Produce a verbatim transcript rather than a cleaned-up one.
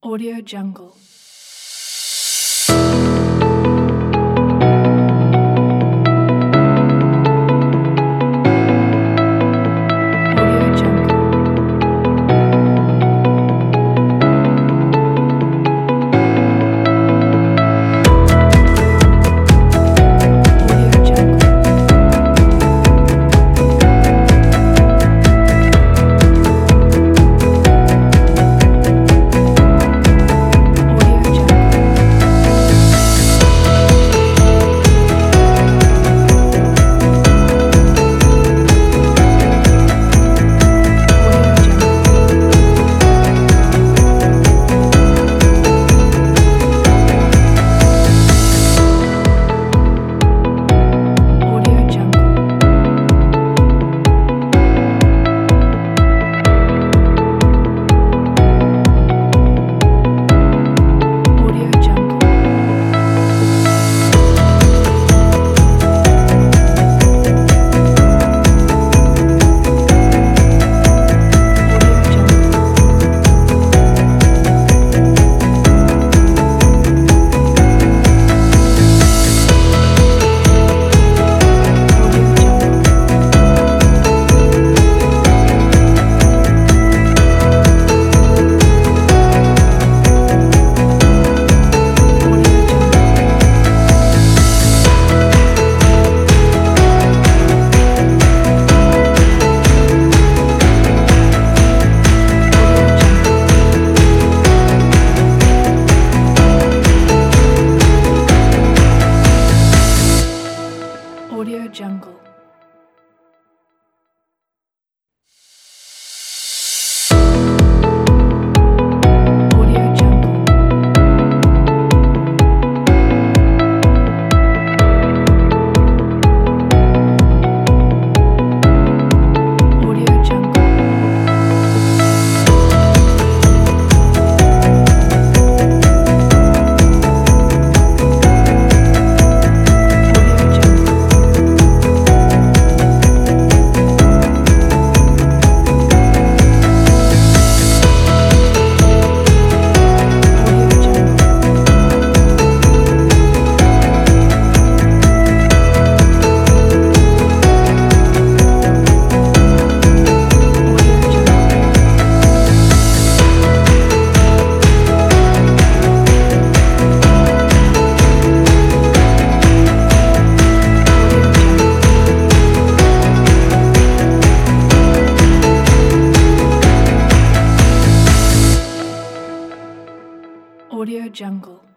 Audio Jungle. Audio Jungle. Audio Jungle. Audio Jungle. Audio Jungle. Audio Jungle. Audio Jungle. Audio Jungle. Audio Jungle. Audio Jungle. Audio Jungle. Audio Jungle. Audio Jungle. Audio Jungle. Audio Jungle. Audio Jungle. Audio Jungle. Audio Jungle. Audio Jungle.